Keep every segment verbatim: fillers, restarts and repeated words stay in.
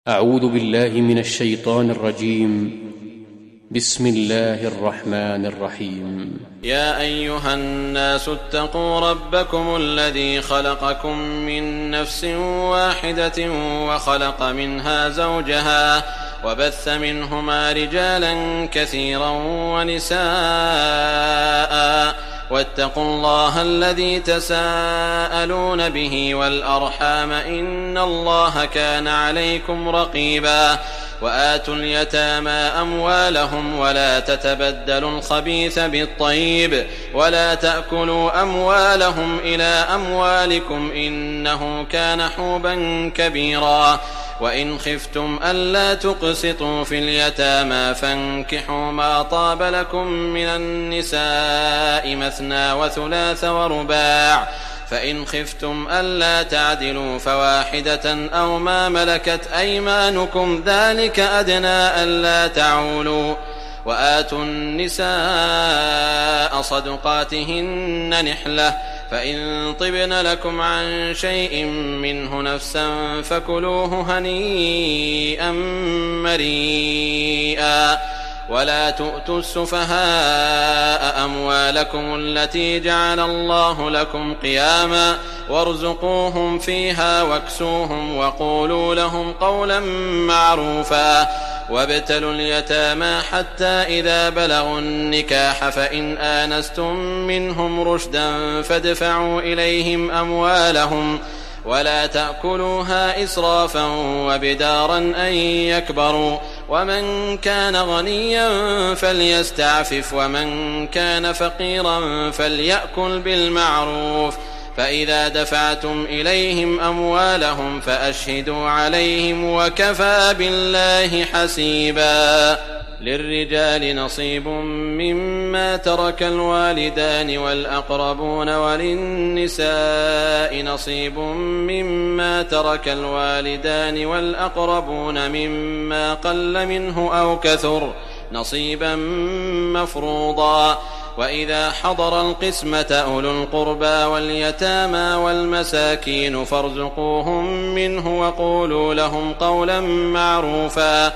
أعوذ بالله من الشيطان الرجيم. بسم الله الرحمن الرحيم. يا أيها الناس اتقوا ربكم الذي خلقكم من نفس واحدة وخلق منها زوجها وبث منهما رجالا كثيرا ونساء واتقوا الله الذي تساءلون به والأرحام إن الله كان عليكم رقيبا وآتوا اليتامى أموالهم ولا تتبدلوا الخبيث بالطيب ولا تأكلوا أموالهم إلى أموالكم إنه كان حوبا كبيرا وإن خفتم ألا تقسطوا في اليتامى فانكحوا ما طاب لكم من النساء مثنى وثلاث ورباع فإن خفتم ألا تعدلوا فواحدة أو ما ملكت أيمانكم ذلك أدنى ألا تعولوا وآتوا النساء صدقاتهن نحلة فإن طبن لكم عن شيء منه نفسا فكلوه هنيئا مريئا ولا تؤتوا السفهاء أموالكم التي جعل الله لكم قياما وارزقوهم فيها واكسوهم وقولوا لهم قولا معروفا وابتلوا اليتامى حتى إذا بلغوا النكاح فإن آنستم منهم رشدا فادفعوا إليهم أموالهم ولا تأكلوها إسرافا وبدارا أن يكبروا ومن كان غنيا فليستعفف ومن كان فقيرا فليأكل بالمعروف فإذا دفعتم إليهم أموالهم فأشهدوا عليهم وكفى بالله حسيبا. للرجال نصيب مما ترك الوالدان والأقربون وللنساء نصيب مما ترك الوالدان والأقربون مما قل منه أو كثر نصيبا مفروضا وإذا حضر القسمة أولو القربى واليتامى والمساكين فارزقوهم منه وقولوا لهم قولا معروفا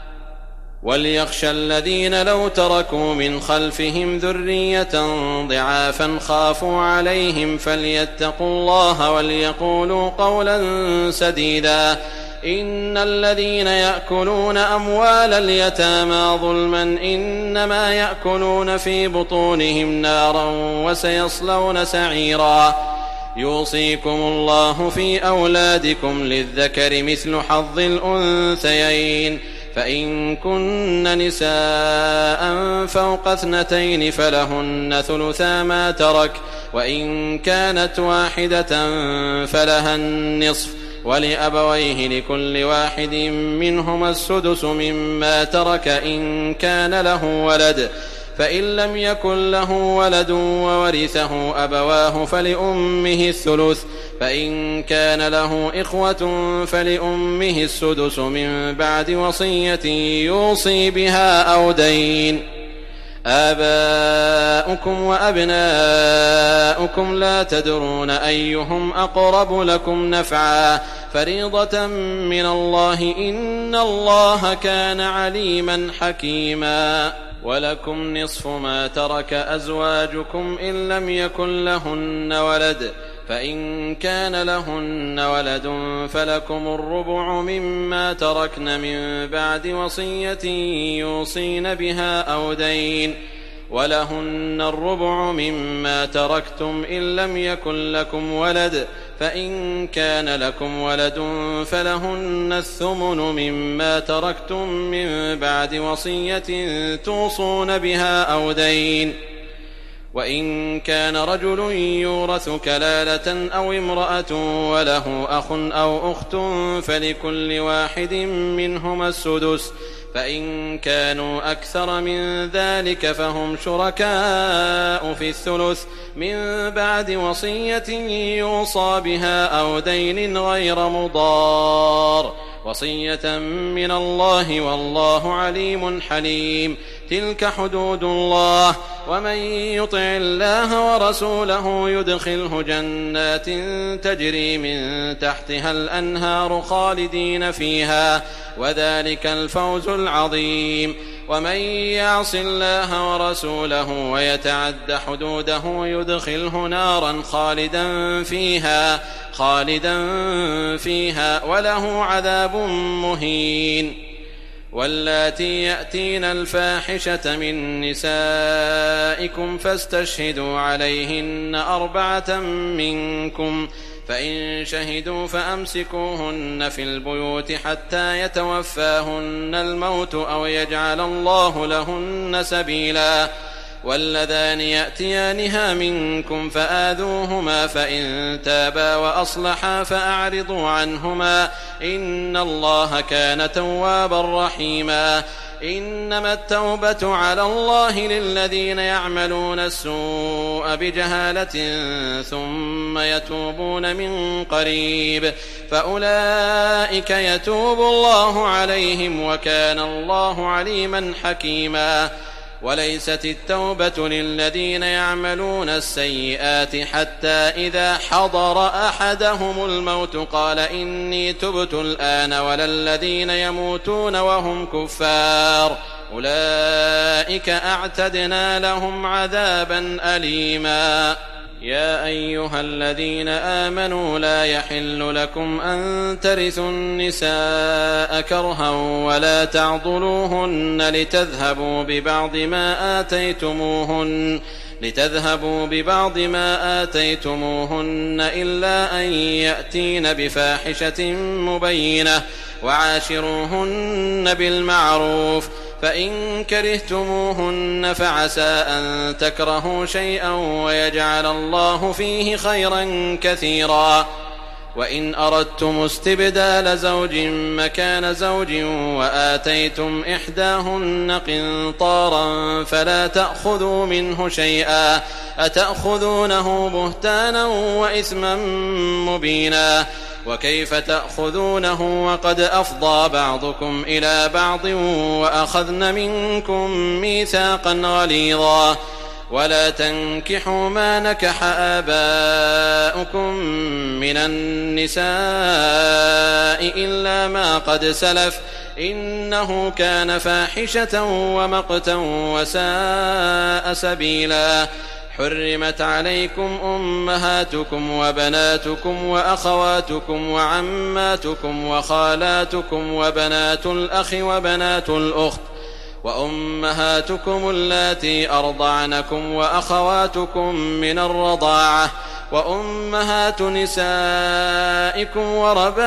وليخشى الذين لو تركوا من خلفهم ذرية ضعافا خافوا عليهم فليتقوا الله وليقولوا قولا سديدا إن الذين يأكلون أموال اليتامى ظلما إنما يأكلون في بطونهم نارا وسيصلون سعيرا. يوصيكم الله في أولادكم للذكر مثل حظ الأنثيين فإن كن نساء فوق اثنتين فلهن ثلثا ما ترك وإن كانت واحدة فلها النصف ولأبويه لكل واحد منهما السدس مما ترك إن كان له ولد فإن لم يكن له ولد وورثه أبواه فلأمه الثلث فإن كان له إخوة فلأمه السدس من بعد وصية يوصي بها أو دين. آباؤكم وأبناؤكم لا تدرون أيهم أقرب لكم نفعا فريضة من الله إن الله كان عليما حكيما. ولكم نصف ما ترك أزواجكم إن لم يكن لهن ولد فإن كان لهن ولد فلكم الربع مما تركن من بعد وصية يوصين بها أو دين ولهن الربع مما تركتم إن لم يكن لكم ولد فإن كان لكم ولد فلهن الثمن مما تركتم من بعد وصية توصون بها أو دين وإن كان رجل يورث كلالة أو امرأة وله أخ أو أخت فلكل واحد منهما السدس فإن كانوا أكثر من ذلك فهم شركاء في الثلث من بعد وصية يوصى بها أو دين غير مضار وصية من الله والله عليم حليم. تلك حدود الله ومن يطع الله ورسوله يدخله جنات تجري من تحتها الأنهار خالدين فيها وذلك الفوز العظيم. ومن يعص الله ورسوله ويتعد حدوده يدخله نارا خالدا فيها خالدا فيها وله عذاب مهين. واللاتي يأتين الفاحشة من نسائكم فاستشهدوا عليهن أربعة منكم فإن شهدوا فأمسكوهن في البيوت حتى يتوفاهن الموت أو يجعل الله لهن سبيلا. واللذان يأتيانها منكم فآذوهما فإن تابا وأصلحا فأعرضوا عنهما إن الله كان توابا رحيما. إنما التوبة على الله للذين يعملون السوء بجهالة ثم يتوبون من قريب فأولئك يتوب الله عليهم وكان الله عليما حكيما. وليست التوبة للذين يعملون السيئات حتى إذا حضر أحدهم الموت قال إني تبت الآن ولا الذين يموتون وهم كفار أولئك أعتدنا لهم عذابا أليما. يا أيها الذين آمنوا لا يحل لكم أن ترثوا النساء كرها ولا تعضلوهن لتذهبوا ببعض ما آتيتموهن لتذهبوا ببعض ما آتيتموهن إلا أن يأتين بفاحشة مبينة وعاشروهن بالمعروف فإن كرهتموهن فعسى أن تكرهوا شيئا ويجعل الله فيه خيرا كثيرا. وإن أردتم استبدال زوج مكان زوج وآتيتم إحداهن قنطارا فلا تأخذوا منه شيئا أتأخذونه بهتانا وإثما مبينا. وكيف تأخذونه وقد أفضى بعضكم إلى بعض وأخذن منكم ميثاقا غليظا. ولا تنكحوا ما نكح آباؤكم من النساء إلا ما قد سلف إنه كان فاحشة ومقتا وساء سبيلا. حرمت عليكم أمهاتكم وبناتكم وأخواتكم وعماتكم وخالاتكم وبنات الأخ وبنات الأخت وأمهاتكم اللاتي أرضعنكم وأخواتكم من الرضاعة وأمهات نسائكم وربائبكم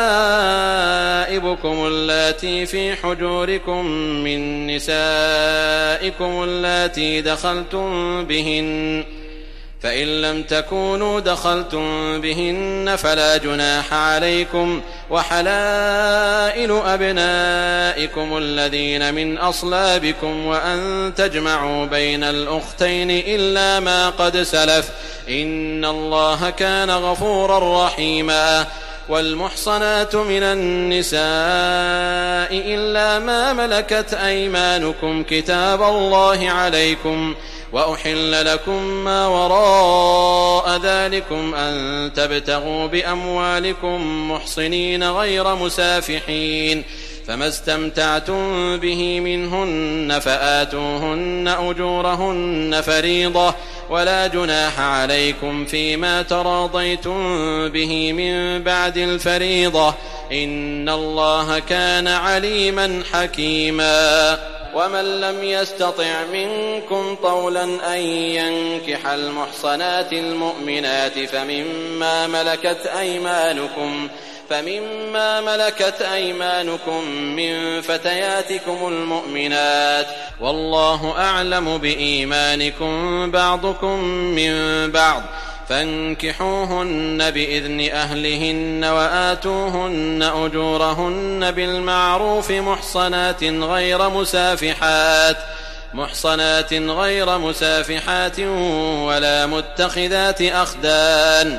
اللاتي في حجوركم من نسائكم اللاتي دخلتم بهن فإن لم تكونوا دخلتم بهن فلا جناح عليكم وحلائل أبنائكم الذين من أصلابكم وأن تجمعوا بين الأختين إلا ما قد سلف إن الله كان غفورا رحيما. والمحصنات من النساء إلا ما ملكت أيمانكم كتاب الله عليكم وأحل لكم ما وراء ذلكم أن تبتغوا بأموالكم محصنين غير مسافحين فما استمتعتم به منهن فآتوهن أجورهن فريضة ولا جناح عليكم فيما تراضيتم به من بعد الفريضة إن الله كان عليما حكيما. ومن لم يستطع منكم طولا أن ينكح المحصنات المؤمنات فمما ملكت أيمانكم فمما ملكت أيمانكم من فتياتكم المؤمنات والله أعلم بإيمانكم بعضكم من بعض فانكحوهن بإذن أهلهن وآتوهن أجورهن بالمعروف محصنات غير مسافحات محصنات غير مسافحات ولا متخذات أخدان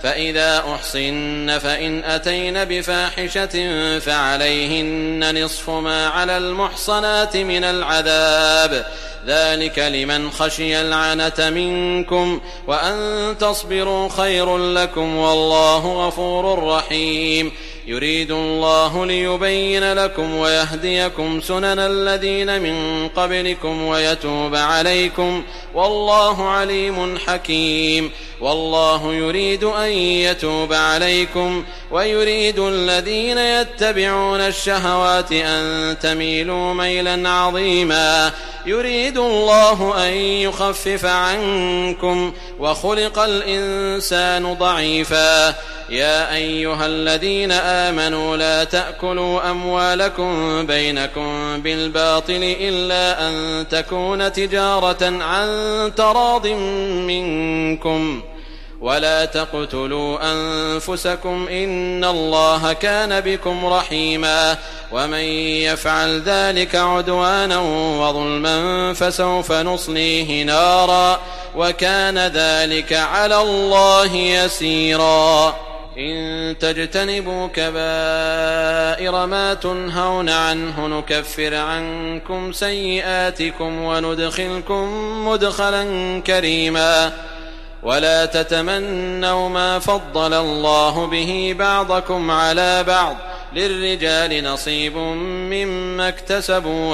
فإذا أحصن فإن أتين بفاحشة فعليهن نصف ما على المحصنات من العذاب، ذلك لمن خشي العنة منكم، وأن تصبروا خير لكم، والله غفور رحيم. يريد الله ليبين لكم ويهديكم سنن الذين من قبلكم ويتوب عليكم، والله عليم حكيم. والله يريد أن يتوب عليكم ويريد الذين يتبعون الشهوات أن تميلوا ميلا عظيما. يريد الله أن يخفف عنكم وخلق الإنسان ضعيفا. يا أيها الذين آمنوا لا تأكلوا أموالكم بينكم بالباطل إلا أن تكون تجارة عن تراض منكم، ولا تقتلوا أنفسكم إن الله كان بكم رحيما. ومن يفعل ذلك عدوانا وظلما فسوف نصليه نارا، وكان ذلك على الله يسيرا. إن تجتنبوا كبائر ما تنهون عنه نكفر عنكم سيئاتكم وندخلكم مدخلا كريما. ولا تتمنوا ما فضل الله به بعضكم على بعض، للرجال نصيب مما اكتسبوا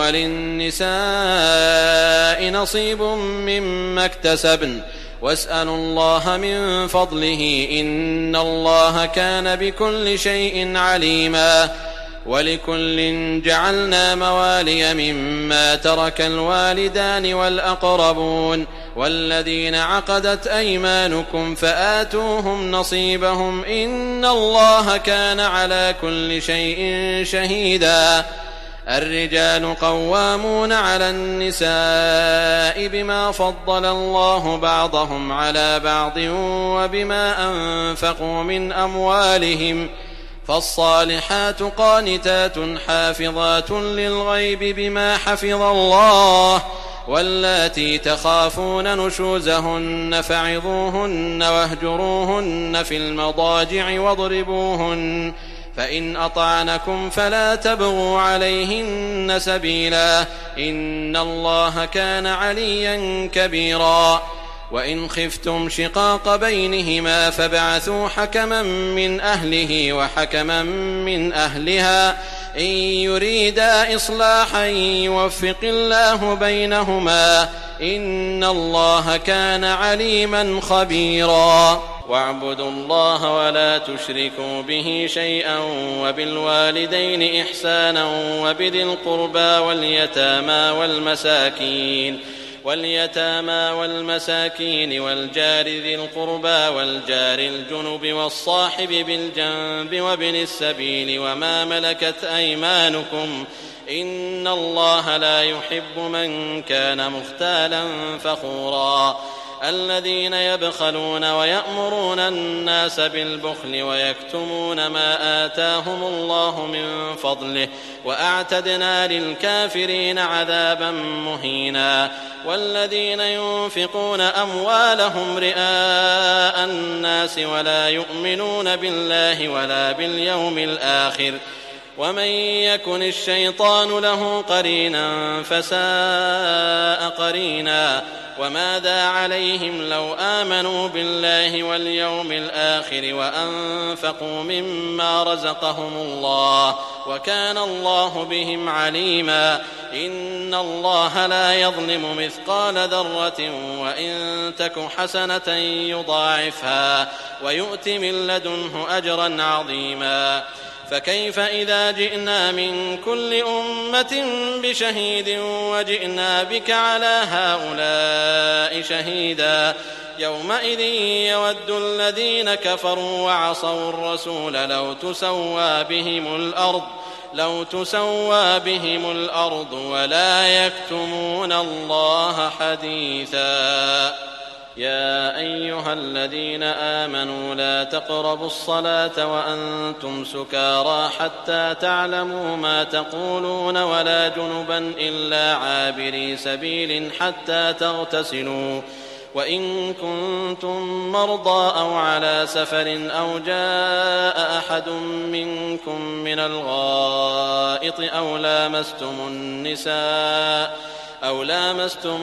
وللنساء نصيب مما اكتسبن، واسألوا الله من فضله إن الله كان بكل شيء عليما. ولكل جعلنا موالي مما ترك الوالدان والأقربون والذين عقدت أيمانكم فآتوهم نصيبهم إن الله كان على كل شيء شهيدا. الرجال قوامون على النساء بما فضل الله بعضهم على بعض وبما أنفقوا من أموالهم، فالصالحات قانتات حافظات للغيب بما حفظ الله. واللاتي تخافون نشوزهن فعظوهن واهجروهن في المضاجع واضربوهن، فإن أطعنكم فلا تبغوا عليهن سبيلا إن الله كان عليا كبيرا. وإن خفتم شقاق بينهما فابعثوا حكما من أهله وحكما من أهلها إن يريدا إصلاحا يوفق الله بينهما إن الله كان عليما خبيرا. واعبدوا الله ولا تشركوا به شيئا وبالوالدين إحسانا وبذي القربى واليتامى والمساكين واليتامى والمساكين والجار ذي القربى والجار الجنب والصاحب بالجنب وابن السبيل وما ملكت أيمانكم إن الله لا يحب من كان مختالا فخورا. الذين يبخلون ويأمرون الناس بالبخل ويكتمون ما آتاهم الله من فضله وأعتدنا للكافرين عذابا مهينا. والذين ينفقون أموالهم رئاء الناس ولا يؤمنون بالله ولا باليوم الآخر ومن يكن الشيطان له قرينا فساء قرينا. وماذا عليهم لو آمنوا بالله واليوم الآخر وأنفقوا مما رزقهم الله وكان الله بهم عليما. إن الله لا يظلم مثقال ذرة وإن تك حسنة يضاعفها ويؤت من لدنه أجرا عظيما. فكيف إذا جئنا من كل أمة بشهيد وجئنا بك على هؤلاء شهيدا يومئذ يود الذين كفروا وعصوا الرسول لو تسوى بهم الأرض لو تسوى بهم الأرض ولا يكتمون الله حديثا. يا أيها الذين آمنوا لا تقربوا الصلاة وأنتم سكارى حتى تعلموا ما تقولون ولا جنبا إلا عابري سبيل حتى تغتسلوا وإن كنتم مرضى أو على سفر أو جاء أحد منكم من الغائط أو لامستم النساء أو لامستم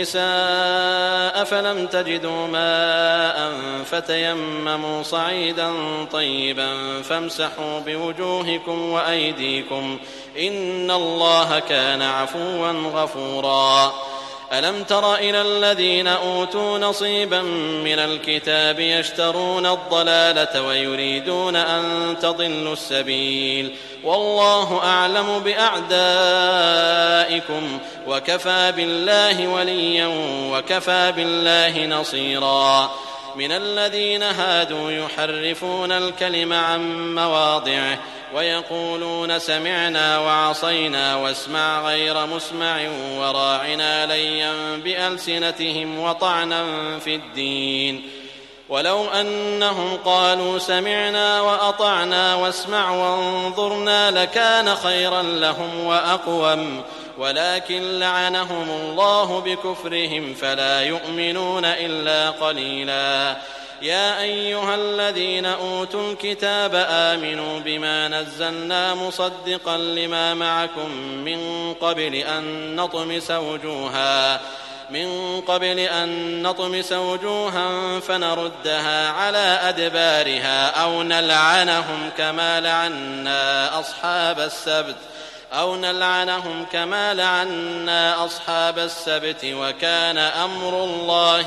النساء فلم تجدوا ماء فتيمموا صعيدا طيبا فامسحوا بوجوهكم وأيديكم إن الله كان عفوا غفورا. ألم تر إلى الذين أوتوا نصيبا من الكتاب يشترون الضلالة ويريدون أن تضلوا السبيل والله أعلم بأعدائكم وكفى بالله وليا وكفى بالله نصيرا. من الذين هادوا يحرفون الكلم عن مواضعه ويقولون سمعنا وعصينا واسمع غير مسمع وراعنا ليا بألسنتهم وطعنا في الدين ولو أنهم قالوا سمعنا وأطعنا واسمع وانظرنا لكان خيرا لهم وأقوم ولكن لعنهم الله بكفرهم فلا يؤمنون إلا قليلا. يا أيها الذين أوتوا الكتاب آمنوا بما نزلنا مصدقا لما معكم من قبل أن نطمس وجوها من قبل أن نطمس وجوها فنردها على أدبارها أو نلعنهم كما لعنا أصحاب السبت أو نلعنهم كما لعنا أصحاب السبت وكان أمر الله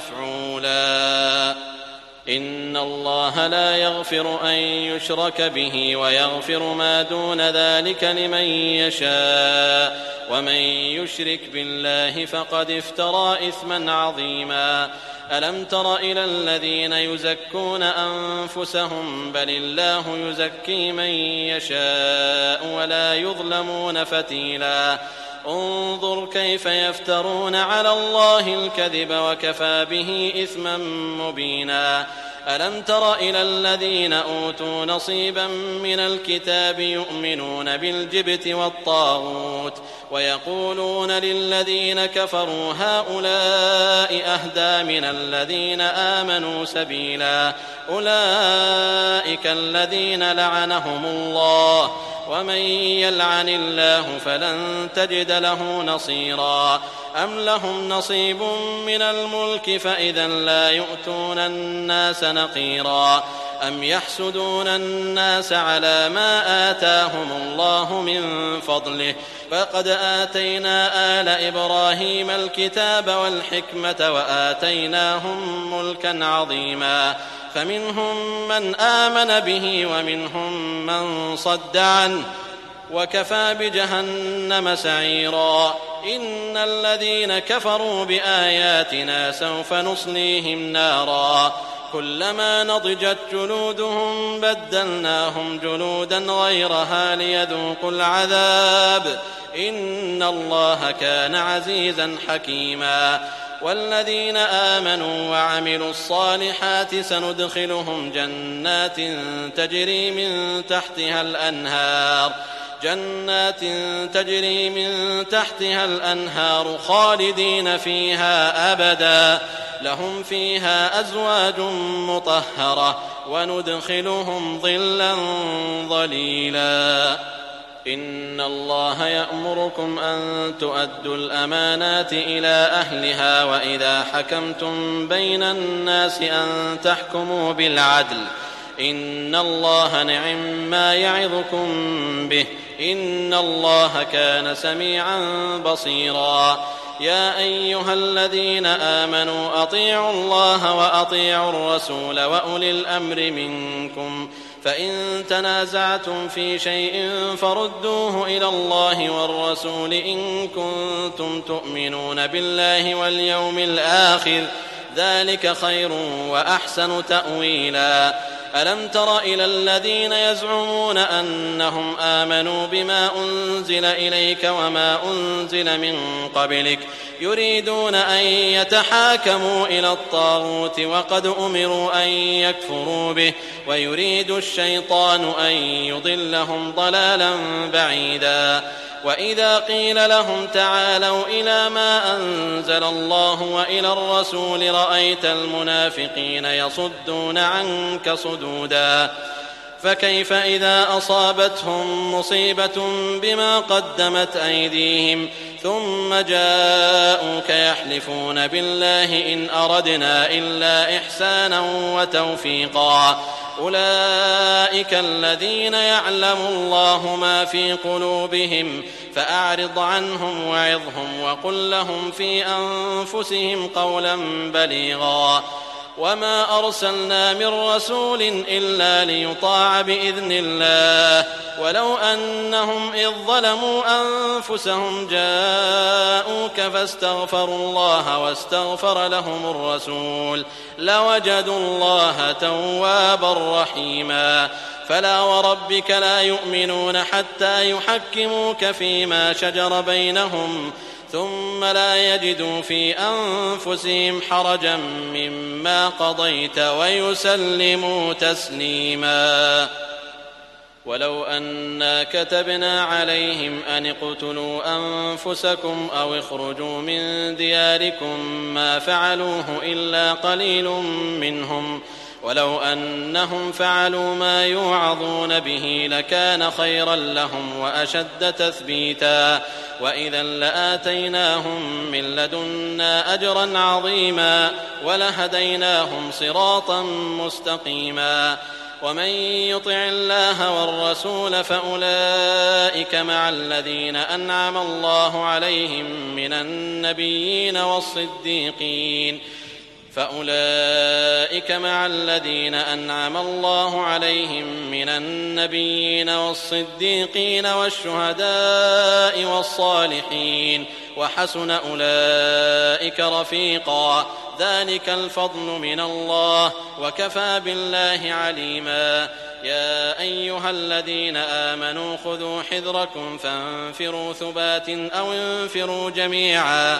مفعولا. إن الله لا يغفر أن يشرك به ويغفر ما دون ذلك لمن يشاء ومن يشرك بالله فقد افترى إثما عظيما. ألم تر إلى الذين يزكون أنفسهم بل الله يزكي من يشاء ولا يظلمون فتيلا. انظر كيف يفترون على الله الكذب وكفى به إثما مبينا. ألم تر إلى الذين أوتوا نصيبا من الكتاب يؤمنون بالجبت والطاغوت ويقولون للذين كفروا هؤلاء أهدى من الذين آمنوا سبيلا. أولئك الذين لعنهم الله ومن يلعن الله فلن تجد له نصيرا. أم لهم نصيب من الملك فإذا لا يؤتون الناس نقيرا. أم يحسدون الناس على ما آتاهم الله من فضله فقد آتينا آل إبراهيم الكتاب والحكمة وآتيناهم ملكا عظيما. فمنهم من آمن به ومنهم من صد عنه وكفى بجهنم سعيرا. إن الذين كفروا بآياتنا سوف نصليهم نارا كلما نضجت جلودهم بدلناهم جلودا غيرها ليذوقوا العذاب إن الله كان عزيزا حكيما. والذين آمنوا وعملوا الصالحات سندخلهم جنات تجري من تحتها الأنهار جنات تجري من تحتها الأنهار خالدين فيها أبدا لهم فيها أزواج مطهرة وندخلهم ظلا ظليلا. إن الله يأمركم أن تؤدوا الأمانات إلى أهلها وإذا حكمتم بين الناس أن تحكموا بالعدل إن الله نعم ما يعظكم به إن الله كان سميعا بصيرا. يا أيها الذين آمنوا أطيعوا الله وأطيعوا الرسول وأولي الأمر منكم فإن تنازعتم في شيء فردوه إلى الله والرسول إن كنتم تؤمنون بالله واليوم الآخر ذلك خير وأحسن تأويلا. ألم تر إلى الذين يزعمون أنهم آمنوا بما أنزل إليك وما أنزل من قبلك يريدون أن يتحاكموا إلى الطاغوت وقد أمروا أن يكفروا به ويريد الشيطان أن يضلهم ضلالا بعيدا. وإذا قيل لهم تعالوا إلى ما أنزل الله وإلى الرسول رأيت المنافقين يصدون عنك صدودا فكيف إذا أصابتهم مصيبة بما قدمت أيديهم ثم جاءوك يحلفون بالله إن أردنا إلا إحسانا وتوفيقا أولئك الذين يعلم الله ما في قلوبهم فأعرض عنهم وعظهم وقل لهم في أنفسهم قولا بليغا وما أرسلنا من رسول إلا ليطاع بإذن الله ولو أنهم إذ ظلموا أنفسهم جاءوك فاستغفروا الله واستغفر لهم الرسول لوجدوا الله توابا رحيما فلا وربك لا يؤمنون حتى يحكموك فيما شجر بينهم ثم لا يجدوا في أنفسهم حرجا مما قضيت ويسلموا تسليما ولو أنا كتبنا عليهم أن اقتلوا أنفسكم أو اخرجوا من دياركم ما فعلوه إلا قليل منهم ولو أنهم فعلوا ما يوعظون به لكان خيرا لهم وأشد تثبيتا وإذا لآتيناهم من لدنا أجرا عظيما ولهديناهم صراطا مستقيما ومن يطع الله والرسول فأولئك مع الذين أنعم الله عليهم من النبيين والصديقين فأولئك مع الذين أنعم الله عليهم من النبيين والصديقين والشهداء والصالحين وحسن أولئك رفيقا ذلك الفضل من الله وكفى بالله عليما يا أيها الذين آمنوا خذوا حذركم فانفروا ثبات أو انفروا جميعا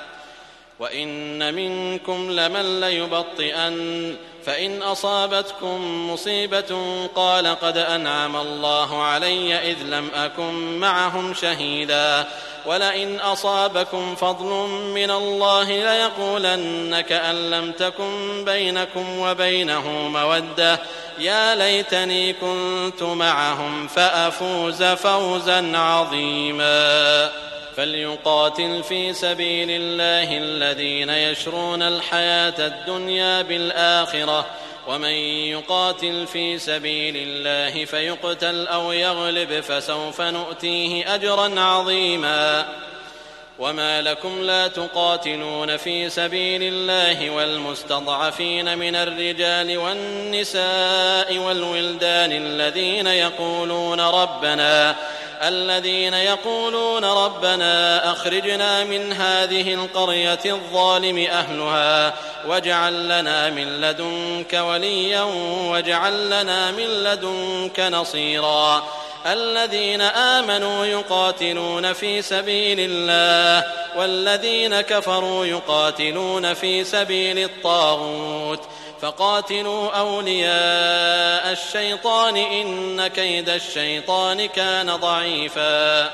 وإن منكم لمن ليبطئن فإن أصابتكم مصيبة قال قد أنعم الله علي إذ لم أكن معهم شهيدا ولئن أصابكم فضل من الله ليقولن كأن لم تكن بينكم وبينه مودة يا ليتني كنت معهم فأفوز فوزا عظيما فليقاتل في سبيل الله الذين يشرون الحياة الدنيا بالآخرة ومن يقاتل في سبيل الله فيقتل أو يغلب فسوف نؤتيه أجرا عظيما وما لكم لا تقاتلون في سبيل الله والمستضعفين من الرجال والنساء والولدان الذين يقولون ربنا الذين يقولون ربنا أخرجنا من هذه القرية الظالم أهلها واجعل لنا من لدنك وليا واجعل لنا من لدنك نصيرا الذين آمنوا يقاتلون في سبيل الله والذين كفروا يقاتلون في سبيل الطاغوت فقاتلوا أولياء الشيطان إن كيد الشيطان كان ضعيفا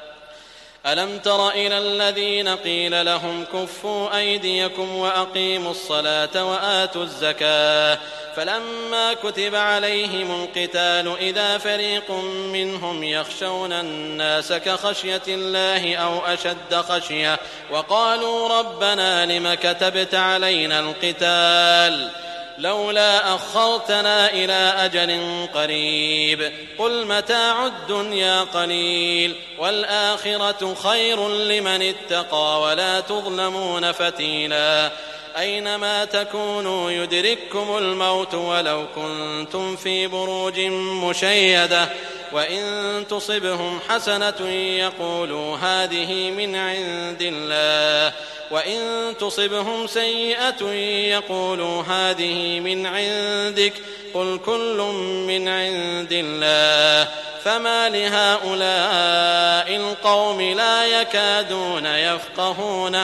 ألم تر إلى الذين قيل لهم كفوا أيديكم وأقيموا الصلاة وآتوا الزكاة فلما كتب عليهم القتال إذا فريق منهم يخشون الناس كخشية الله أو أشد خشية وقالوا ربنا لم كتبت علينا القتال لولا أخرتنا إلى أجل قريب قل متاع الدنيا قليل والآخرة خير لمن اتقى ولا تظلمون فتيلا أينما تكونوا يدرككم الموت ولو كنتم في بروج مشيدة وإن تصبهم حسنة يقولوا هذه من عند الله وإن تصبهم سيئة يقولوا هذه من عندك قل كل من عند الله فما لهؤلاء القوم لا يكادون يفقهون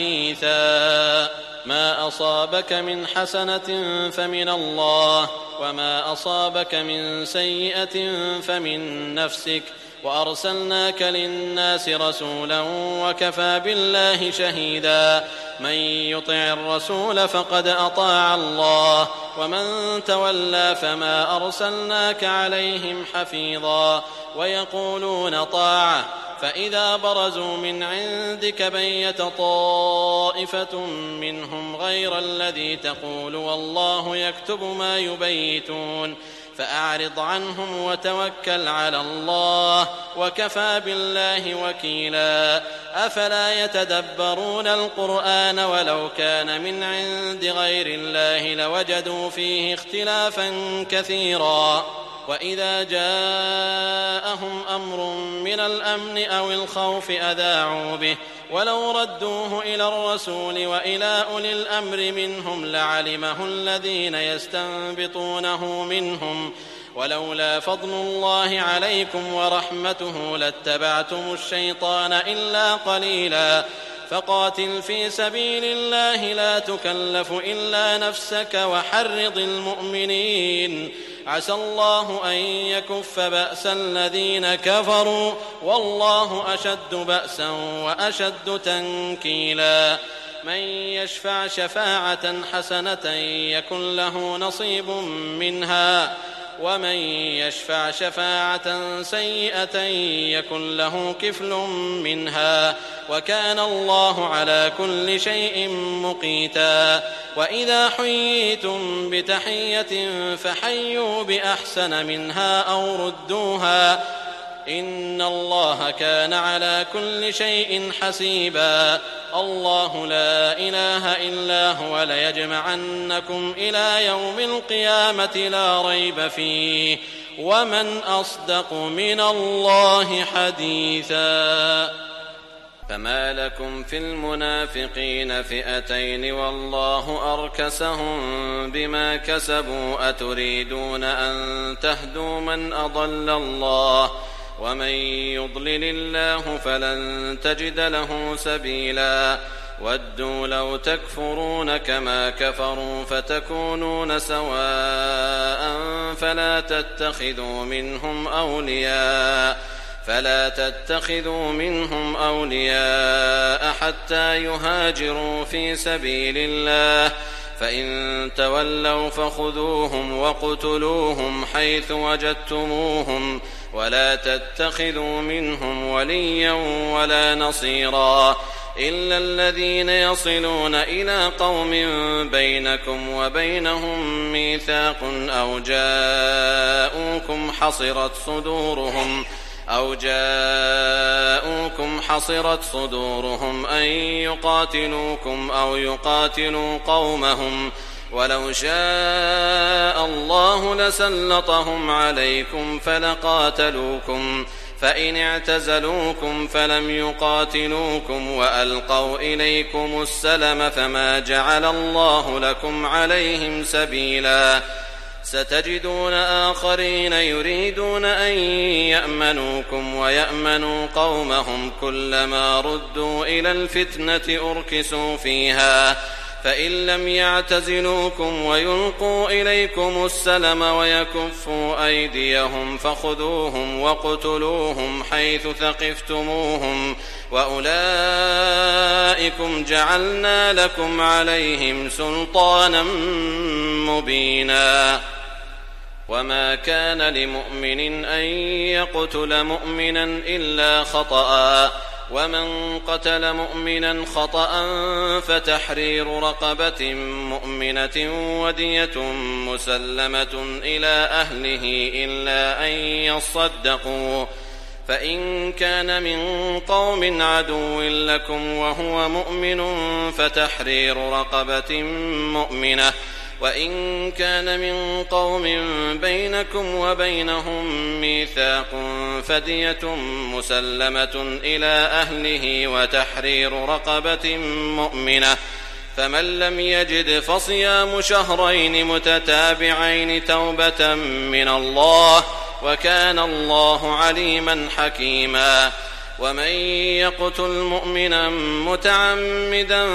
حديثا ما أصابك من حسنة فمن الله وما أصابك من سيئة فمن نفسك وأرسلناك للناس رسولا وكفى بالله شهيدا من يطع الرسول فقد أطاع الله ومن تولى فما أرسلناك عليهم حفيظا ويقولون طاعة فإذا برزوا من عندك بيت طائفة منهم غير الذي تقول والله يكتب ما يبيتون فأعرض عنهم وتوكل على الله وكفى بالله وكيلا أفلا يتدبرون القرآن ولو كان من عند غير الله لوجدوا فيه اختلافا كثيرا وإذا جاءهم أمر من الأمن أو الخوف أذاعوا به ولو ردوه إلى الرسول وإلى أولي الأمر منهم لعلمه الذين يستنبطونه منهم ولولا فضل الله عليكم ورحمته لاتبعتم الشيطان إلا قليلا فقاتل في سبيل الله لا تكلف إلا نفسك وحرض المؤمنين عسى الله أن يكف بأس الذين كفروا والله أشد بأسا وأشد تنكيلا من يشفع شفاعة حسنة يكن له نصيب منها ومن يشفع شفاعة سيئة يكن له كفل منها وكان الله على كل شيء مقيتا وإذا حييتم بتحية فحيوا بأحسن منها أو ردوها إن الله كان على كل شيء حسيبا الله لا إله إلا هو ليجمعنكم إلى يوم القيامة لا ريب فيه ومن أصدق من الله حديثا فما لكم في المنافقين فئتين والله أركسهم بما كسبوا أتريدون أن تهدوا من أضل الله ومن يضلل الله فلن تجد له سبيلا ودوا لو تكفرون كما كفروا فتكونون سواء فلا تتخذوا منهم أولياء فلا تتخذوا منهم أولياء حتى يهاجروا في سبيل الله فإن تولوا فخذوهم وقتلوهم حيث وجدتموهم ولا تتخذوا منهم وليا ولا نصيرا إلا الذين يصلون إلى قوم بينكم وبينهم ميثاق أو جاءوكم حصرت صدورهم أو جاءوكم حصرت صدورهم أن يقاتلوكم أو يقاتلوا قومهم ولو شاء الله لسلطهم عليكم فلقاتلوكم فإن اعتزلوكم فلم يقاتلوكم وألقوا إليكم السلم فما جعل الله لكم عليهم سبيلا ستجدون آخرين يريدون أن يأمنوكم ويأمنوا قومهم كلما ردوا إلى الفتنة أركسوا فيها فإن لم يعتزلوكم ويلقوا إليكم السلم ويكفوا أيديهم فخذوهم وقتلوهم حيث ثقفتموهم وأولئكم جعلنا لكم عليهم سلطانا مبينا وما كان لمؤمن أن يقتل مؤمنا إلا خطأ ومن قتل مؤمنا خطأ فتحرير رقبة مؤمنة ودية مسلمة إلى أهله إلا أن يصدقوا فإن كان من قوم عدو لكم وهو مؤمن فتحرير رقبة مؤمنة وإن كان من قوم بينكم وبينهم ميثاق فدية مسلمة إلى أهله وتحرير رقبة مؤمنة فمن لم يجد فصيام شهرين متتابعين توبة من الله وكان الله عليما حكيما ومن يقتل مؤمنا متعمدا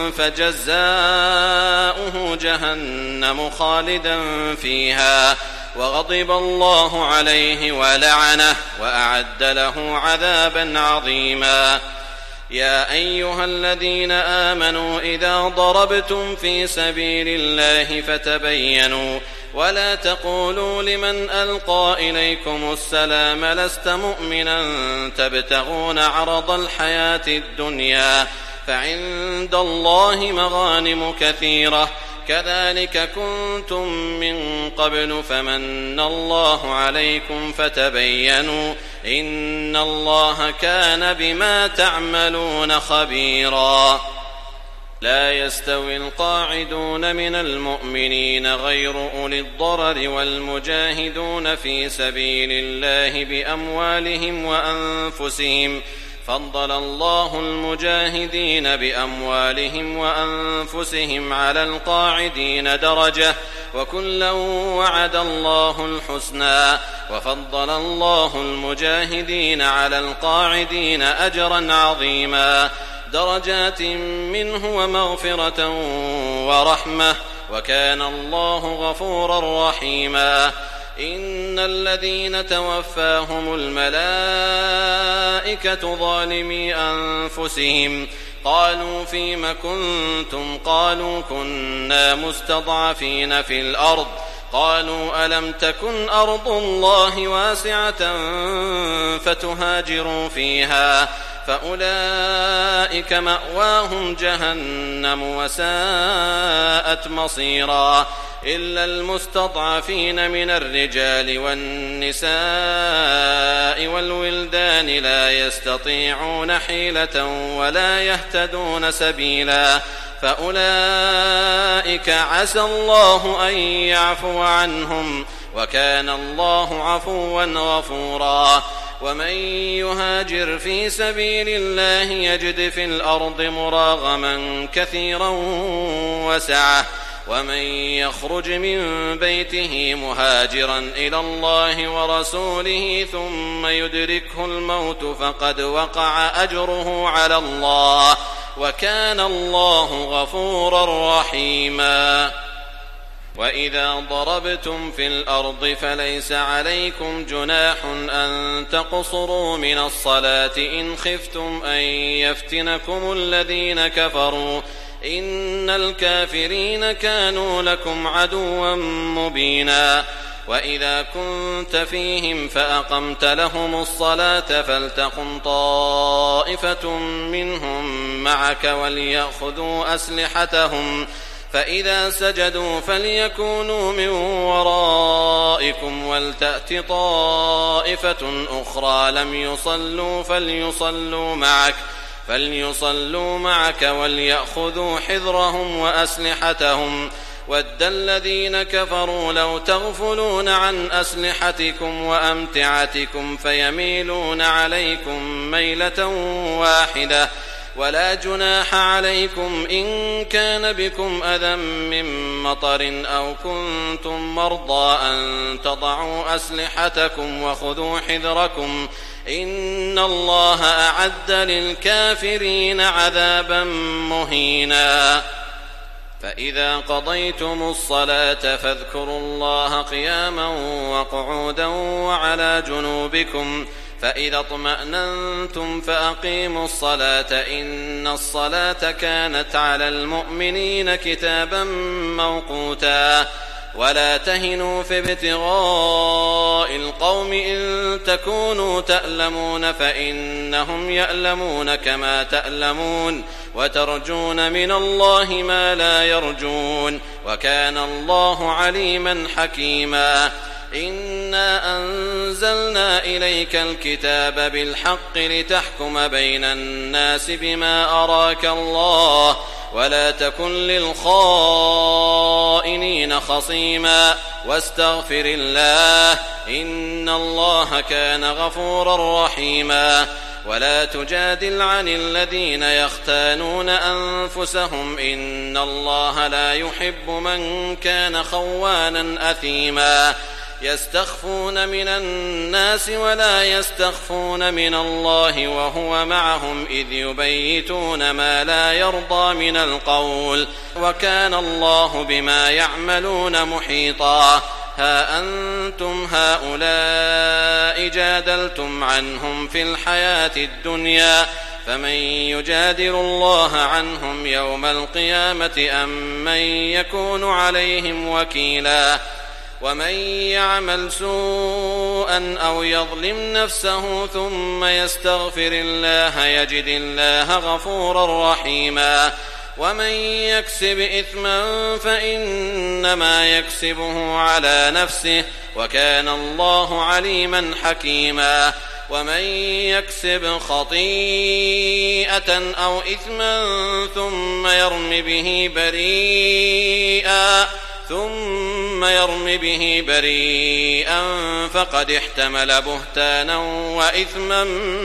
فجزاؤه جهنم خالدا فيها وغضب الله عليه ولعنه وأعد له عذابا عظيما. يا أيها الذين آمنوا إذا ضربتم في سبيل الله فتبينوا ولا تقولوا لمن ألقى إليكم السلام لست مؤمنا تبتغون عرض الحياة الدنيا فعند الله مغانم كثيرة كذلك كنتم من قبل فمن الله عليكم فتبينوا إن الله كان بما تعملون خبيرا. لا يستوي القاعدون من المؤمنين غير أولي الضرر والمجاهدون في سبيل الله بأموالهم وأنفسهم فضل الله المجاهدين بأموالهم وأنفسهم على القاعدين درجة وكلا وعد الله الحسنى وفضل الله المجاهدين على القاعدين أجرا عظيما درجات منه ومغفرة ورحمة وكان الله غفورا رحيما. إن الذين توفاهم الملائكة ظالمي أنفسهم قالوا فيم كنتم قالوا كنا مستضعفين في الأرض قالوا ألم تكن أرض الله واسعة فتهاجروا فيها فأولئك مأواهم جهنم وساءت مصيرا إلا المستضعفين من الرجال والنساء والولدان لا يستطيعون حيلة ولا يهتدون سبيلا فأولئك عسى الله أن يعفو عنهم وكان الله عفوا غفورا. ومن يهاجر في سبيل الله يجد في الأرض مراغما كثيرا وسعة ومن يخرج من بيته مهاجرا إلى الله ورسوله ثم يدركه الموت فقد وقع أجره على الله وكان الله غفورا رحيما. وإذا ضربتم في الأرض فليس عليكم جناح أن تقصروا من الصلاة إن خفتم أن يفتنكم الذين كفروا إن الكافرين كانوا لكم عدوا مبينا. وإذا كنت فيهم فأقمت لهم الصلاة فلتقم طائفة منهم معك وليأخذوا أسلحتهم فإذا سجدوا فليكونوا من ورائكم ولتأت طائفة أخرى لم يصلوا فليصلوا معك فليصلوا معك وليأخذوا حذرهم وأسلحتهم ود الذين كفروا لو تغفلون عن أسلحتكم وأمتعتكم فيميلون عليكم ميلة واحدة ولا جناح عليكم إن كان بكم أذى من مطر أو كنتم مرضى أن تضعوا أسلحتكم وخذوا حذركم إن الله أعد للكافرين عذابا مهينا. فإذا قضيتم الصلاة فاذكروا الله قياما وقعودا وعلى جنوبكم فإذا اطمأننتم فأقيموا الصلاة إن الصلاة كانت على المؤمنين كتابا موقوتا. ولا تهنوا في ابتغاء القوم إن تكونوا تألمون فإنهم يألمون كما تألمون وترجون من الله ما لا يرجون وكان الله عليما حكيما. إنا أنزلنا إليك الكتاب بالحق لتحكم بين الناس بما أراك الله ولا تكن للخائنين خصيما واستغفر الله إن الله كان غفورا رحيما. ولا تجادل عن الذين يختانون أنفسهم إن الله لا يحب من كان خوانا أثيما. يستخفون من الناس ولا يستخفون من الله وهو معهم إذ يبيتون ما لا يرضى من القول وكان الله بما يعملون محيطا. ها أنتم هؤلاء جادلتم عنهم في الحياة الدنيا فمن يجادل الله عنهم يوم القيامة أم من يكون عليهم وكيلا ومن يعمل سوءا أو يظلم نفسه ثم يستغفر الله يجد الله غفورا رحيما ومن يكسب إثما فإنما يكسبه على نفسه وكان الله عليما حكيما ومن يكسب خطيئة أو إثما ثم يرم به بريئا ثم يرم به بريئا فقد احتمل بهتانا وإثما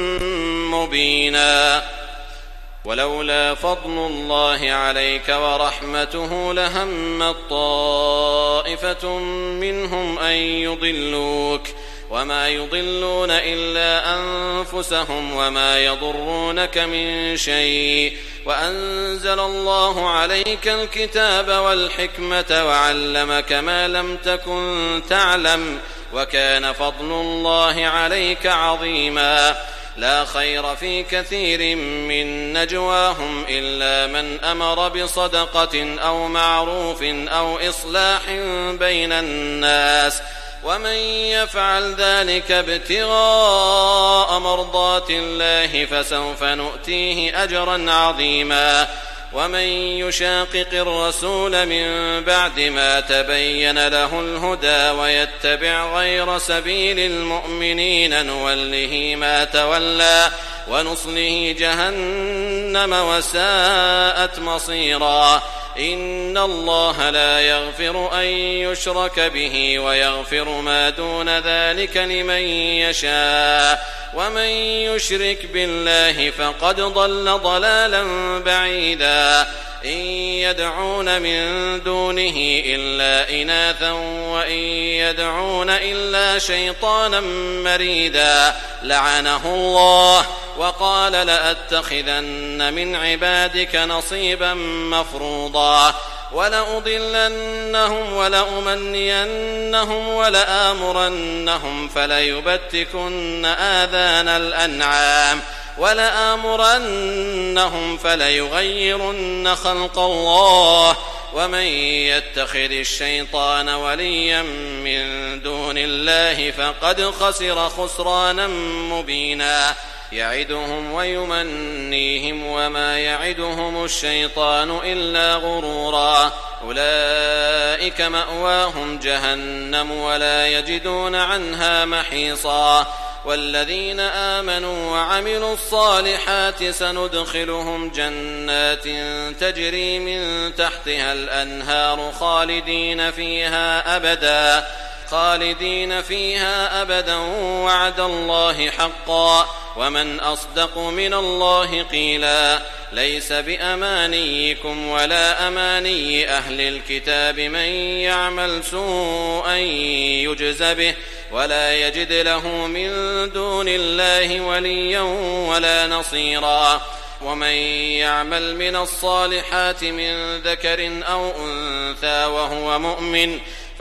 مبينا ولولا فضل الله عليك ورحمته لهمت طائفة منهم أن يضلوك وما يضلون إلا أنفسهم وما يضرونك من شيء وأنزل الله عليك الكتاب والحكمة وعلمك ما لم تكن تعلم وكان فضل الله عليك عظيما لا خير في كثير من نجواهم إلا من أمر بصدقة أو معروف أو إصلاح بين الناس ومن يفعل ذلك ابتغاء مرضات الله فسوف نؤتيه أجرا عظيما ومن يشاقق الرسول من بعد ما تبين له الهدى ويتبع غير سبيل المؤمنين نوله ما تولى ونصله جهنم وساءت مصيرا إن الله لا يغفر أن يشرك به ويغفر ما دون ذلك لمن يشاء ومن يشرك بالله فقد ضل ضلالا بعيدا إن يدعون من دونه إلا إناثا وإن يدعون إلا شيطانا مريدا لعنه الله وقال لأتخذن من عبادك نصيبا مفروضا ولأضلنهم ولأمنينهم ولآمرنهم فليبتكن آذان الأنعام ولآمرنهم فليغيرن خلق الله ومن يتخذ الشيطان وليا من دون الله فقد خسر خسرانا مبينا يعدهم ويمنيهم وما يعدهم الشيطان إلا غرورا أولئك مأواهم جهنم ولا يجدون عنها محيصا والذين آمنوا وعملوا الصالحات سندخلهم جنات تجري من تحتها الأنهار خالدين فيها أبدا خالدين فيها أبدا وعد الله حقا ومن أصدق من الله قيلا ليس بأمانيكم ولا أماني أهل الكتاب من يعمل سوءا يجز به ولا يجد له من دون الله وليا ولا نصيرا ومن يعمل من الصالحات من ذكر أو أنثى وهو مؤمن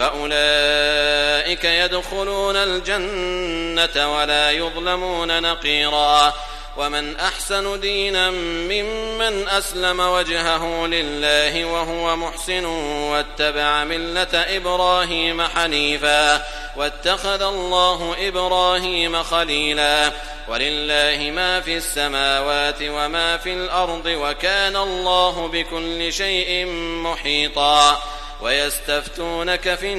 فأولئك يدخلون الجنة ولا يظلمون نقيرا ومن أحسن دينا ممن أسلم وجهه لله وهو محسن واتبع ملة إبراهيم حنيفا واتخذ الله إبراهيم خليلا ولله ما في السماوات وما في الأرض وكان الله بكل شيء محيطا ويستفتونك في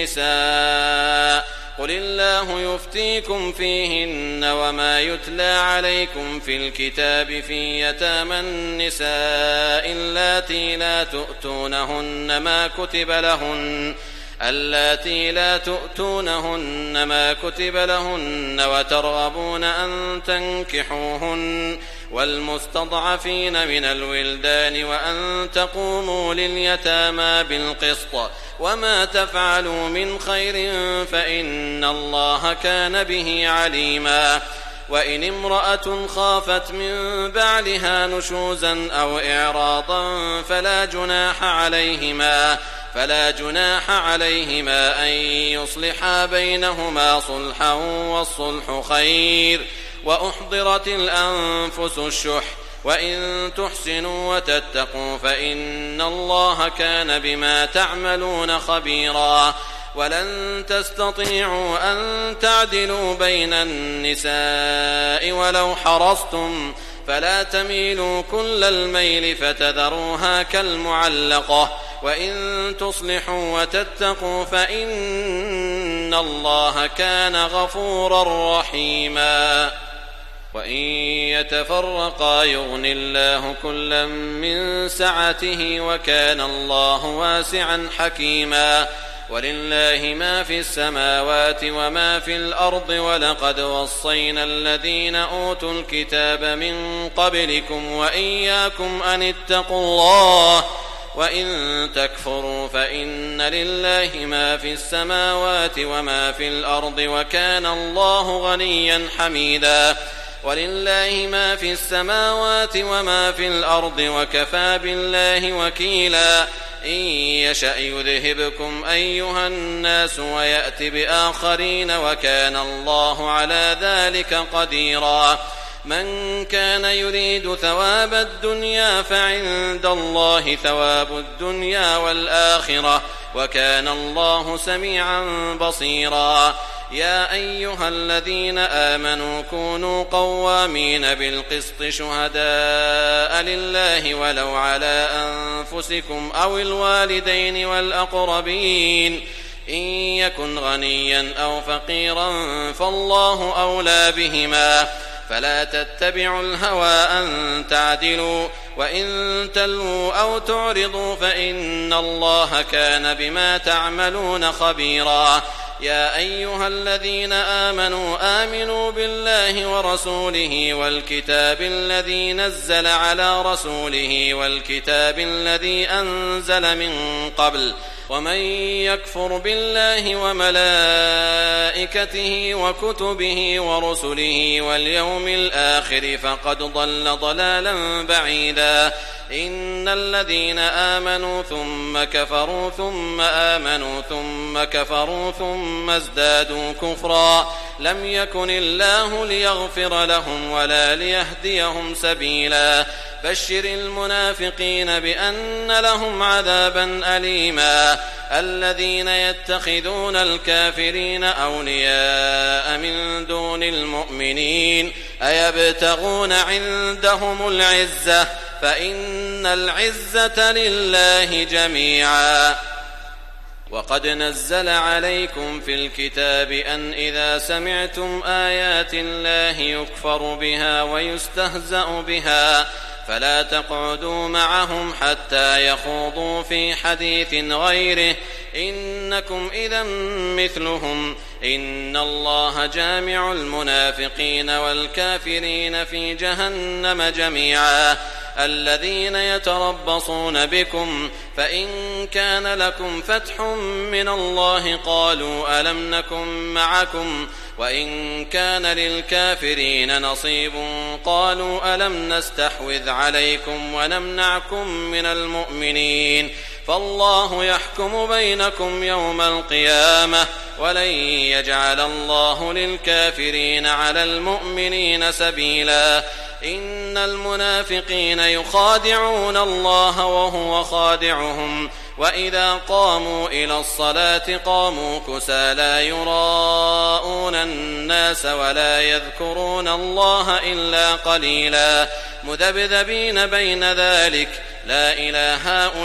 النساء قل الله يفتيكم فيهن وما يتلى عليكم في الكتاب في يتامى النساء اللاتي لا تؤتونهن ما كتب لهن اللاتي لا تؤتونهن ما كتب لهن وترغبون أن تنكحوهن والمستضعفين من الولدان وأن تقوموا لليتامى بالقسط وما تفعلوا من خير فإن الله كان به عليما وإن امرأة خافت من بعلها نشوزا أو إعراضا فلا جناح عليهما فلا جناح عليهما أن يصلحا بينهما صلحا والصلح خير. وأحضرت الأنفس الشح وإن تحسنوا وتتقوا فإن الله كان بما تعملون خبيرا. ولن تستطيعوا أن تعدلوا بين النساء ولو حرصتم فلا تميلوا كل الميل فتذروها كالمعلقة وإن تصلحوا وتتقوا فإن الله كان غفورا رحيما. وإن يتفرقا يغن الله كلا من سعته وكان الله واسعا حكيما. ولله ما في السماوات وما في الأرض ولقد وصينا الذين أوتوا الكتاب من قبلكم وإياكم أن اتقوا الله وإن تكفروا فإن لله ما في السماوات وما في الأرض وكان الله غنيا حميدا. ولله ما في السماوات وما في الأرض وكفى بالله وكيلا. إن يشأ يذهبكم أيها الناس ويأت بآخرين وكان الله على ذلك قديرا. من كان يريد ثواب الدنيا فعند الله ثواب الدنيا والآخرة وكان الله سميعا بصيرا. يا أيها الذين آمنوا كونوا قوامين بالقسط شهداء لله ولو على أنفسكم أو الوالدين والأقربين إن يكن غنيا أو فقيرا فالله أولى بهما فلا تتبعوا الهوى أن تعدلوا وإن تلووا أو تعرضوا فإن الله كان بما تعملون خبيرا. يا أيها الذين آمنوا آمنوا بالله ورسوله والكتاب الذي نزل على رسوله والكتاب الذي أنزل من قبل ومن يكفر بالله وملائكته وكتبه ورسله واليوم الآخر فقد ضل ضلالا بعيدا. إن الذين آمنوا ثم كفروا ثم آمنوا ثم كفروا ثم ازدادوا كفرا لم يكن الله ليغفر لهم ولا ليهديهم سبيلا. بشر المنافقين بأن لهم عذابا أليما. الذين يتخذون الكافرين أولياء من دون المؤمنين أيبتغون عندهم العزة فإن العزة لله جميعا. وقد نزل عليكم في الكتاب أن إذا سمعتم آيات الله يكفر بها ويستهزأ بها فلا تقعدوا معهم حتى يخوضوا في حديث غيره إنكم إذا مثلهم إن الله جامع المنافقين والكافرين في جهنم جميعا. الذين يتربصون بكم فإن كان لكم فتح من الله قالوا ألم نكن معكم وإن كان للكافرين نصيب قالوا ألم نستحوذ عليكم ونمنعكم من المؤمنين فالله يحكم بينكم يوم القيامة ولن يجعل الله للكافرين على المؤمنين سبيلا. إن المنافقين يخادعون الله وهو خادعهم وإذا قاموا إلى الصلاة قاموا كسى لا يراءون الناس ولا يذكرون الله إلا قليلا مذبذبين بين ذلك لا إله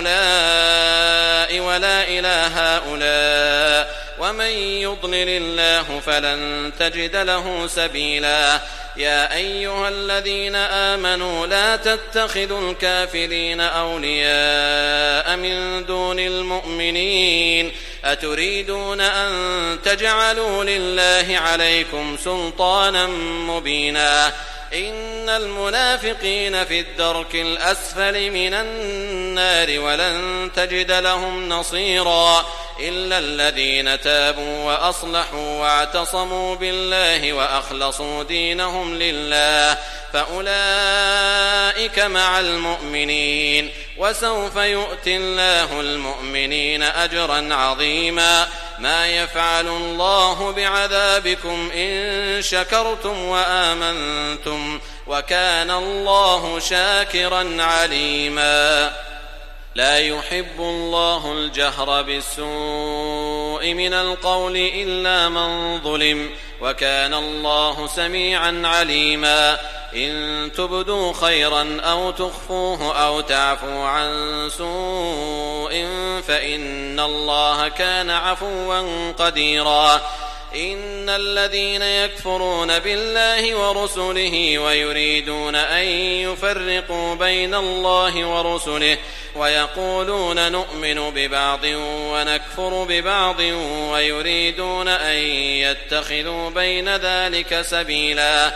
هؤلاء ولا إله هؤلاء ومن يضلل الله فلن تجد له سبيلا. يا أيها الذين آمنوا لا تتخذوا الكافرين أولياء من دون المؤمنين أتريدون أن تجعلوا لله عليكم سلطانا مبينا. إن المنافقين في الدرك الأسفل من النار ولن تجد لهم نصيرا إلا الذين تابوا وأصلحوا واعتصموا بالله وأخلصوا دينهم لله فأولئك مع المؤمنين وسوف يؤتي الله المؤمنين أجرا عظيما ما يفعل الله بعذابكم إن شكرتم وآمنتم وكان الله شاكرا عليما لا يحب الله الجهر بالسوء من القول إلا من ظلم وكان الله سميعا عليما إن تبدوا خيرا أو تخفوه أو تعفوا عن سوء فإن الله كان عفوا قديرا إن الذين يكفرون بالله ورسله ويريدون أن يفرقوا بين الله ورسله ويقولون نؤمن ببعض ونكفر ببعض ويريدون أن يتخذوا بين ذلك سبيلا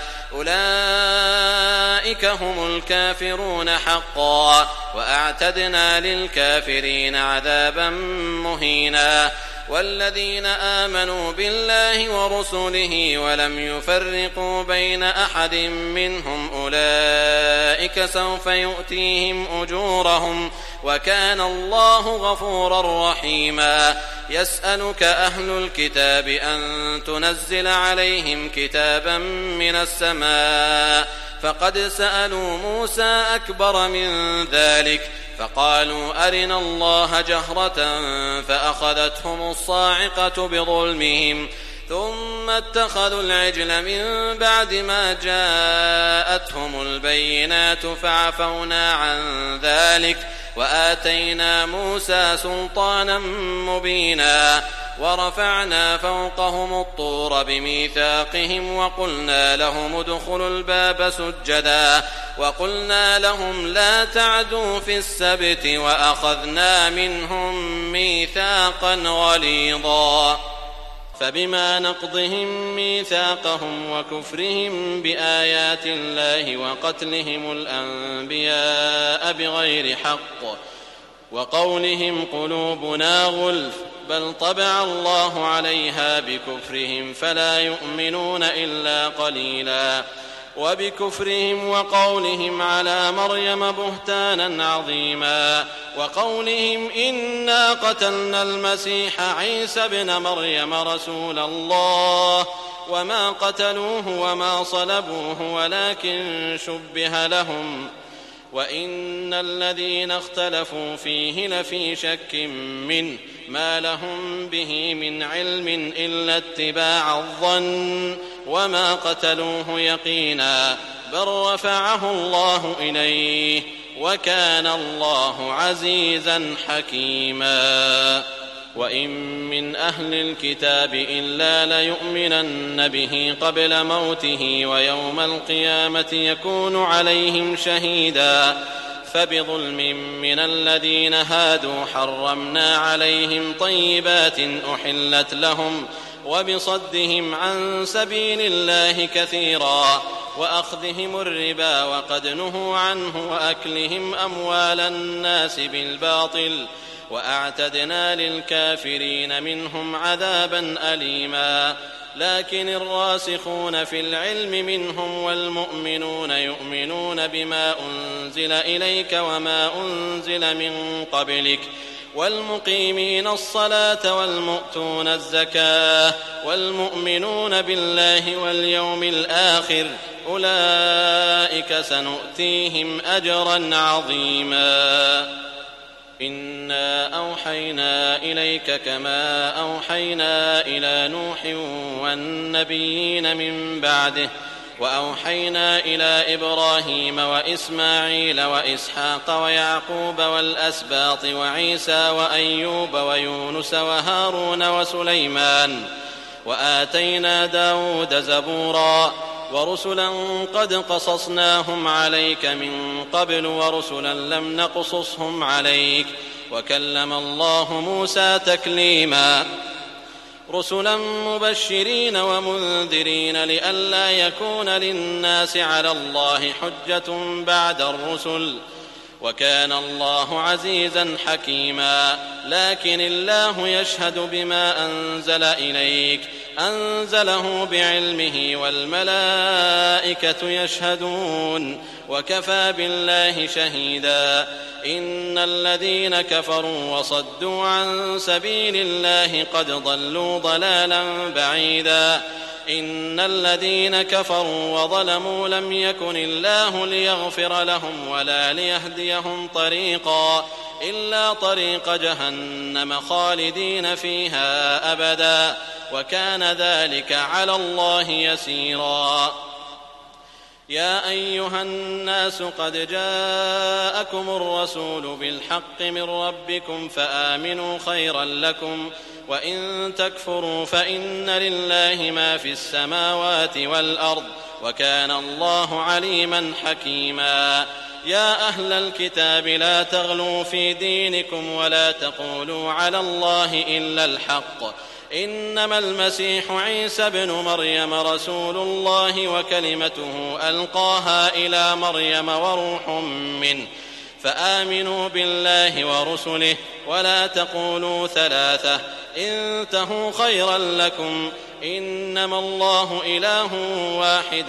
أولئك هم الكافرون حقا وأعتدنا للكافرين عذابا مهينا والذين آمنوا بالله ورسله ولم يفرقوا بين أحد منهم أولئك سوف يؤتيهم أجورهم وكان الله غفورا رحيما يسألك أهل الكتاب أن تنزل عليهم كتابا من السماء فقد سألوا موسى أكبر من ذلك فقالوا أرنا الله جهرة فأخذتهم الصاعقة بظلمهم ثم اتخذوا العجل من بعد ما جاءتهم البينات فعفونا عن ذلك وآتينا موسى سلطانا مبينا ورفعنا فوقهم الطور بميثاقهم وقلنا لهم ادخلوا الباب سجدا وقلنا لهم لا تعدوا في السبت وأخذنا منهم ميثاقا غليظا فبما نقضهم ميثاقهم وكفرهم بآيات الله وقتلهم الأنبياء بغير حق وقولهم قلوبنا غلف بل طبع الله عليها بكفرهم فلا يؤمنون إلا قليلا وبكفرهم وقولهم على مريم بهتانا عظيما وقولهم إنا قتلنا المسيح عيسى ابن مريم رسول الله وما قتلوه وما صلبوه ولكن شبه لهم وإن الذين اختلفوا فيه لفي شك منه ما لهم به من علم إلا اتباع الظن وما قتلوه يقينا بل رفعه الله إليه وكان الله عزيزا حكيما وإن من أهل الكتاب إلا ليؤمنن به قبل موته ويوم القيامة يكون عليهم شهيدا فبظلم من الذين هادوا حرمنا عليهم طيبات أحلت لهم وبصدهم عن سبيل الله كثيرا وأخذهم الربا وقد نهوا عنه وأكلهم أموال الناس بالباطل وأعتدنا للكافرين منهم عذابا أليما لكن الراسخون في العلم منهم والمؤمنون يؤمنون بما أنزل إليك وما أنزل من قبلك والمقيمين الصلاة والمؤتون الزكاة والمؤمنون بالله واليوم الآخر أولئك سنؤتيهم أجرا عظيما إنا أوحينا إليك كما أوحينا إلى نوح والنبيين من بعده وأوحينا إلى إبراهيم وإسماعيل وإسحاق ويعقوب والأسباط وعيسى وأيوب ويونس وهارون وسليمان وآتينا داود زبورا ورسلا قد قصصناهم عليك من قبل ورسلا لم نقصصهم عليك وكلم الله موسى تكليما رسلا مبشرين ومنذرين لئلا يكون للناس على الله حجة بعد الرسل وكان الله عزيزا حكيما. لكن الله يشهد بما أنزل إليك أنزله بعلمه والملائكة يشهدون وكفى بالله شهيدا. إن الذين كفروا وصدوا عن سبيل الله قد ضلوا ضلالا بعيدا. إن الذين كفروا وظلموا لم يكن الله ليغفر لهم ولا ليهديهم طريقا إلا طريق جهنم خالدين فيها أبدا وكان ذلك على الله يسيرا. يا أيها الناس قد جاءكم الرسول بالحق من ربكم فآمنوا خيرا لكم وإن تكفروا فإن لله ما في السماوات والأرض وكان الله عليما حكيما. يا أهل الكتاب لا تغلوا في دينكم ولا تقولوا على الله إلا الحق. إنما المسيح عيسى بن مريم رسول الله وكلمته ألقاها إلى مريم وروح منه فآمنوا بالله ورسله ولا تقولوا ثلاثة انتهوا خيرا لكم. إنما الله إله واحد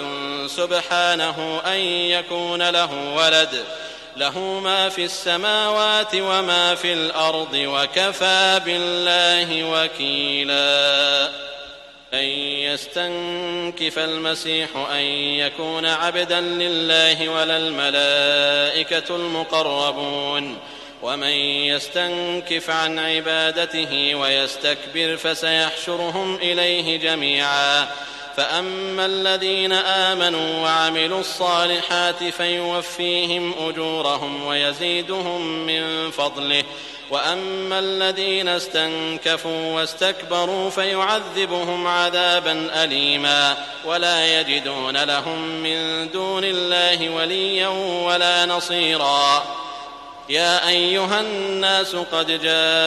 سبحانه أن يكون له ولد له ما في السماوات وما في الأرض وكفى بالله وكيلا. أن يستنكف المسيح أن يكون عبدا لله ولا الملائكة المقربون ومن يستنكف عن عبادته ويستكبر فسيحشرهم إليه جميعا. فأما الذين آمنوا وعملوا الصالحات فيوفيهم أجورهم ويزيدهم من فضله وأما الذين استنكفوا واستكبروا فيعذبهم عذابا أليما ولا يجدون لهم من دون الله وليا ولا نصيرا. يا أيها الناس قد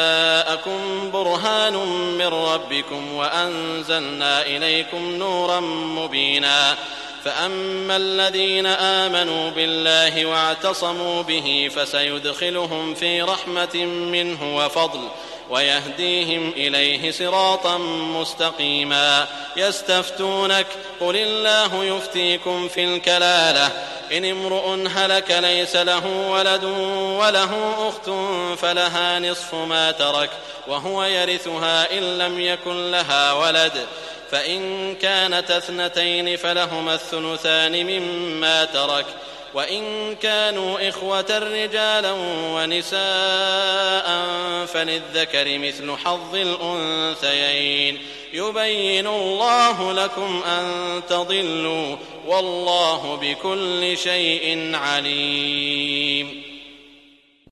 جاءكم برهان من ربكم وأنزلنا إليكم نورا مبينا. فأما الذين آمنوا بالله واعتصموا به فسيدخلهم في رحمة منه وفضل ويهديهم إليه صراطا مستقيما. يستفتونك قل الله يفتيكم في الكلالة إن امرؤ هلك ليس له ولد وله أخت فلها نصف ما ترك وهو يرثها إن لم يكن لها ولد فإن كانت اثنتين فلهما الثلثان مما ترك وإن كانوا إخوة رجالا ونساء فللذكر مثل حظ الأنثيين. يبين الله لكم أن تضلوا والله بكل شيء عليم.